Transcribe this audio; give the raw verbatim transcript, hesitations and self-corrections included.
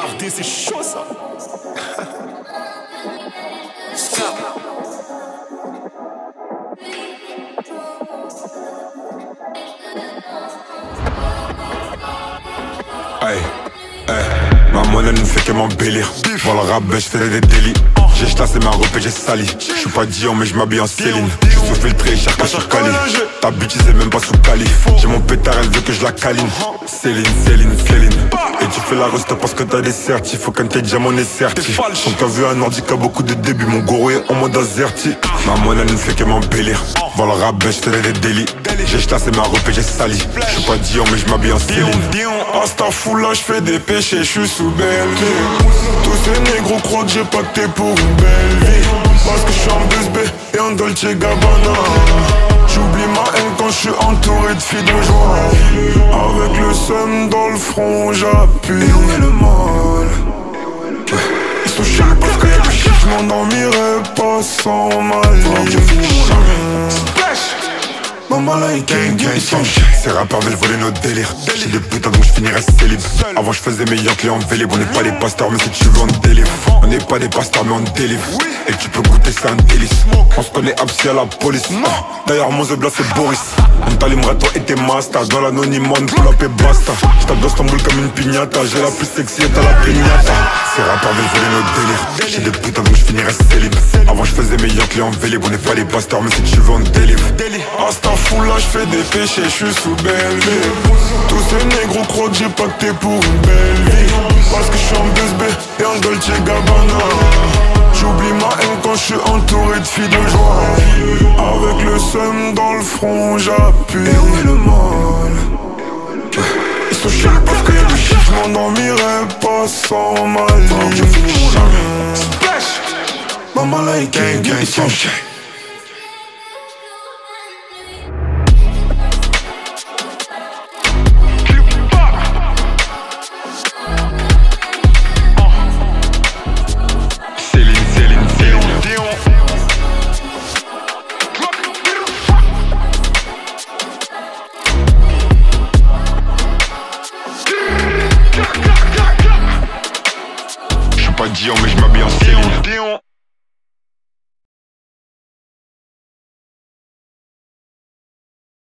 R D, c'est chaud ça. Aïe, aïe, ma monnaie ne fait que m'embellir. Voir le rap, je fais des délits. J'ai chassé ma robe et j'ai sali. J'suis pas Dion mais j'm'habille en Céline. J'suis sous filtré, cher sur Cali. Ta bitch c'est même pas sous Cali. J'ai mon pétard, elle veut que je la câline. Céline, Céline, Céline. Et tu fais la reste parce que t'as des certifs. Faut qu'un tes diamants est certif. Quand t'as vu un ordi qui a beaucoup de débuts. Mon goro est en mode azerti. Ma monnaie ne fait que m'embellir. Voir le rap, je fais des délits. J'ai chassé ma robe et j'ai sali. J'suis pas Dion mais j'm'habille en Céline. Hasta foula, j'fais des péchés, j'suis sous belle vie. Tous ces négros croient que j'ai pacté pour une belle vie. Parce que j'suis en deux B et en Dolce Gabbana. J'oublie ma haine quand j'suis entouré de filles de joie. Avec le seum dans le front, j'appuie. Et où est le mal? Ils sont chiants parce que y'a du shit. J'm'endormirai pas sans ma ligne. Maman là il gang gang gang. Ces rappeurs veulent voler nos délires. J'ai des putains donc j'finirai célib. Avant j'faisais meilleur que les en vélib. On n'est pas des pasteurs mais si tu veux on délivre. On n'est pas des pasteurs mais on délivre. Et tu peux goûter c'est un délice. On se connaît absi à la police. D'ailleurs mon zebla c'est Boris. On t'allumerait toi et tes masters. Dans l'anonymat on pull up et basta. J'tape d'Istanbul comme une pignata. J'ai la plus sexy et t'as la pignata. Ces rappeurs veulent voler nos délires. J'ai des putains donc j'finirai célib. Avant j'faisais meilleur que les en vélib. On n'est pas des pasteurs mais si tu veux on délivre. Hasta foula, j'fais des péchés, j'suis sous belle vie. Tous ces négros croient que j'ai pacté pour une belle vie. Parce que j'suis en deux B et en Dolce Gabbana. J'oublie ma haine quand j'suis entouré de filles de joie. Avec le seum dans le front, j'appuie. Et où est le mal? Ils sont chiants parce que y'a du shit. J'm'endormirai pas sans ma ligne. Maman là il gang gang gang. Pas Dion mais je m'habille en Céline.